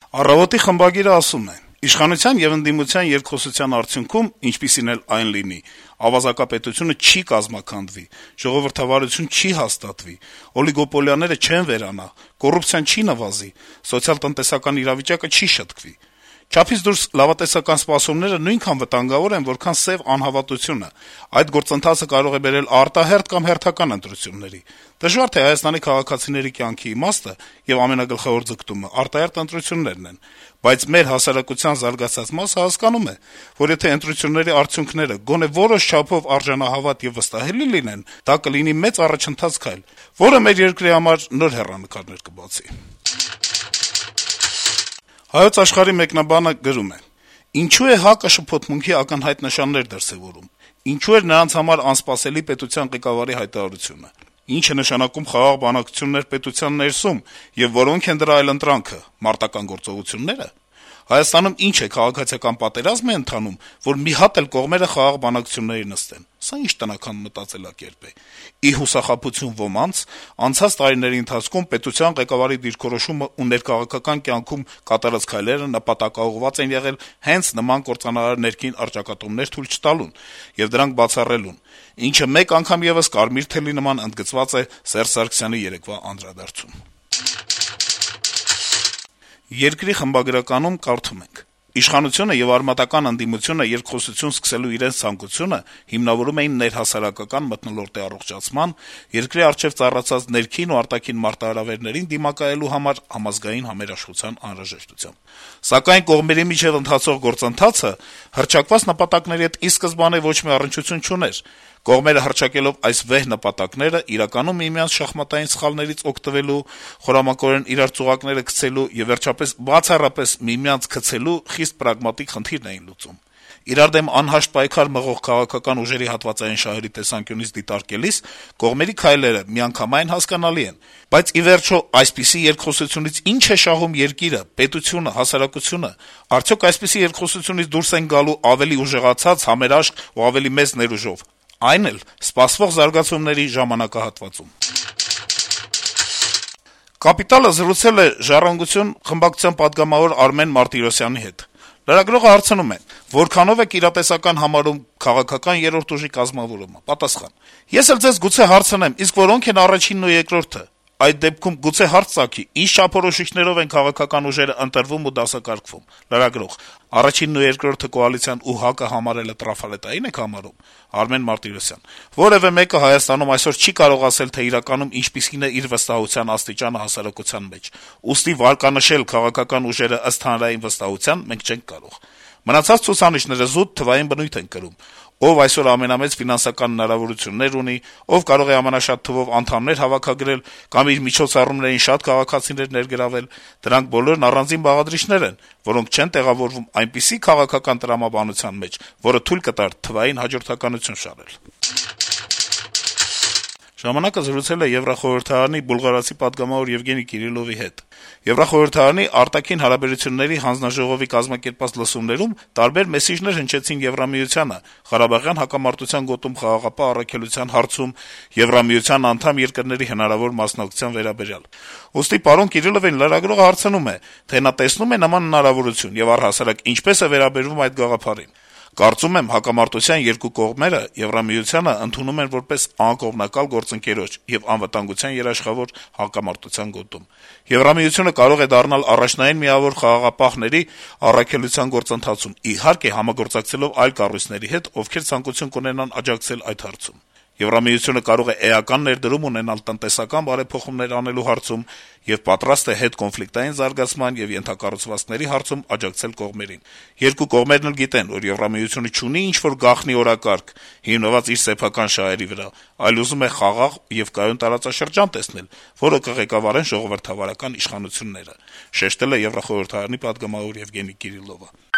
Առավոտի խմբագիրը ասում է. «Իշխանության եւ ընդդիմության երկխոսության արդյունքում, ինչպիսին էլ այն լինի, ավազակապետությունը չի կազմաքանդվի, ժողովրդավարություն չի հաստատվի, օլիգոպոլիաները չեն վերանա, կոռուպցիան չի նվազի, սոցիալ-տնտեսական իրավիճակը չի շտկվի։ Չափից դուրս լավատեսական սպասումները նույնքան վտանգավոր են, որքան սեւ անհավատությունը։ Այդ գործընթացը կարող է բերել արտահերթ կամ հերթական ընտրությունների։ Դժվար թե Հայաստանի քաղաքացիների կյանքի իմաստը եւ ամենագլխավոր ձգտումը արտահերթ ընտրություններն են, բայց մեր հասարակության զարգացած մասը հասկանում է, որ եթե ընտրությունների արդյունքները գոնե որոշ չափով արժանահավատ եւ վստահելի լինեն, դա կլինի մեծ առաջընթաց քայլ, որը մեր երկրի համար նոր հեռանկարներ կբացի»։ Հայոց Աշխարհի մեկնաբանը գրում է. - «Ինչու է ՀԱԿ-ը շփոթմունքի ակնհայտ նշաններ դրսեւորում: Ինչու էր նրանց համար անսպասելի պետության ղեկավարի հայտարարությունը: Ինչ է նշանակում խաղաղ բանակցություններ պետության ներսում, եւ որոնք են դրա այլընտրանքը: Մարտական գործողություննե՞րը: Հայաստանում ինչ է, քաղաքացիական պատերազմ է ընթանում, որ մի հատ էլ կողմերը խաղաղ բանակցությունների նստեն: Սա ինչ տնական մտածելակերպ է: Ի հուսախաբություն ոմանց, անցած տարիների ընթացքում պետության ղեկավարի դիրքորոշումը ու ներքաղաքական կյանքում կատարած քայլերը նպատակաուղղված են եղել հենց նման կործանարար ներքին առճակատումներ թույլ չտալուն եւ դրանք բացառելուն, ինչը մեկ անգամ եւս կարմիր թելի նման ընդգծված է Սերժ Սարգսյանի երեկվա անդրադարձում»: «Երկիր» խմբագրականում կարդում ենք. - «Իշխանությունը եւ արմատական ընդդիմությունը երկխոսություն սկսելու իրենց ցանկությունը հիմնավորում էին ներհասարակական մթնոլորտի առողջացման, երկրի առջեւ ծառացած ներքին ու արտաքին մարտահրավերներին դիմակայելու համար համազգային համերաշխության անհրաժեշտությամբ: Սակայն կողմերի միջեւ ընթացող գործընթացը հռչակված նպատակների հետ ի սկզբանե ոչ մի առնչություն չուներ: Կողմերը հռչակելով այս վեհ նպատակները, իրականում միմյանց շախմատային սխալներից օգտվելու, խորամանկորեն իրար ծուղակները գցելու եւ վերջապես բացառապես միմյանց քցելու խիստ պրագմատիկ խնդիրն էին լուծում: Իրար դեմ անհաշտ պայքար մղող քաղաքական ուժերի հատվածային շահերի տեսանկյունից դիտարկելիս կողմերի քայլերը միանգամայն հասկանալի են: Բայց ի վերջո այսպիսի երկխոսությունից ի՞նչ է շահում երկիրը, պետությունը, հասարակությունը: Արդյոք այսպիսի երկխոսությունից դուրս են գալու ավելի ուժեղացած, համերաշխ ու ավելի մեծ ներուժով, այն էլ սպասվող զարգացումների ժամանակահատվածում»: «Կապիտալ»-ը զրուցել է «Ժառանգություն» խմբակցության պատգամավոր Արմեն Մարտիրոսյանի հետ: Լրագրողը հարցնում է. - «Որքանո՞վ եք իրատեսական համարում քաղաքական երրորդ ուժի կազմավորումը»: Պատասխան. - «Ես էլ ձեզ գուցե հարցնեմ, իսկ որո՞նք են առաջինն ու երկրորդը: Այդ դեպքում գուցե հարց ծագի` ինչ չափորոշիչներով են քաղաքական ուժերը ընտրվում ու դասակարգվում»: Լրագրող. - «Առաջինն ու երկրորդը կոալիցիան ու ՀԱԿ-ը համարելը տրաֆալետայի՞ն եք համարում»: Արմեն Մարտիրոսյան. - «Որեւէ մեկը Հայաստանում այսօր չի կարող ասել, թե իրականում ինչպիսին է իր վստահության աստիճանը հասարակության մեջ: Ուստի վարկանշել քաղաքական ուժերը ըստ հանրային վստահության մենք չենք կարող: Մնացած ցուցանիշները զուտ թվային բնույթ են կրում: Ով այսօր ամենամեծ ֆինանսական հնարավորություններ ունի, ով կարող է ամենաշատ թվով անդամներ հավաքագրել կամ իր միջոցառումներին շատ քաղաքացիներ ներգրավել, դրանք բոլորն առանձին բաղադրիչներ են, որոնք չեն տեղավորվում այնպիսի քաղաքական տրամաբանության մեջ, որը թույլ կտար թվային հաջորդականություն շարել»: «Ժամանակ»-ը զրուցել է Եվրախորհրդարանի բուլղարացի պատգամավոր Եվգենի Կիրիլովի հետ: Եվրախորհրդարանի արտաքին հարաբերությունների հանձնաժողովի կազմակերպած լսումներում տարբեր մեսիջներ հնչեցին Եվրամիությանը ղարաբաղյան հակամարտության գոտում խաղաղապահ առաքելության հարցում Եվրամիության անդամ երկրների հնարավոր մասնակցության վերաբերյալ: Ուստի պարոն Կիրիլովին լրագրողը հարցնում է, թե նա տեսնո՞ւմ է նման հնարավորություն եւ առհասարակ ինչպե՞ս է վերաբերվում այդ գաղափարին: «Կարծում եմ, հակամարտության երկու կողմերը Եվրամիությանը ընդունում են որպես անկողմնակալ գործընկերոջ եւ անվտանգության երաշխավոր հակամարտության գոտում: Եվրամիությունը կարող է դառնալ առաջնային միավոր խաղաղապահների առաքելության գործընթացում, իհարկե համագործակցելով այլ կառույցների հետ, ովքեր ցանկություն կունենան աջակցել այդ հարցում: Եվրամիությունը կարող է էական ներդրում ունենալ տնտեսական բարեփոխումներ անելու հարցում եւ պատրաստ է հետկոնֆլիկտային զարգացման եւ ենթակառուցվածքների հարցում աջակցել կողմերին: Երկու կողմերն էլ գիտեն, որ Եվրամիությունը չունի ինչ-որ գաղտնի օրակարգ, հիմնված իր սեփական շահերի վրա, այլ ուզում է խաղաղ եւ կայուն տարածաշրջան տեսնել, որը կղեկավարեն ժողովրդավարական իշխանությունները», - շեշտել է Եվրախորհրդարանի պատգամավոր Եվգենի Կիրիլովը: